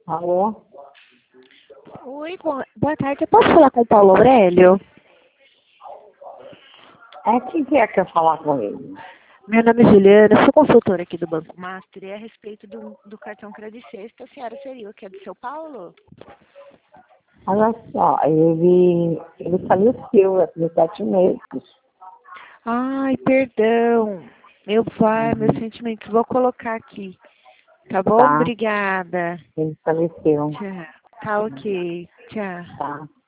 Alô? Oi, boa tarde. Eu posso falar com o Paulo Aurélio? Quem que quer falar com ele? Meu nome é Juliana, eu sou consultora aqui do Banco Master e é a respeito do cartão Crédito Sexta. A senhora seria o que é do seu Paulo? Olha só, ele faleceu há 17 meses. Ai, perdão. Meus Uhum. sentimentos. Vou colocar aqui. Tá bom? Tá? Obrigada. Ele faleceu. Tchau. Tá ok. Tchau. Tá?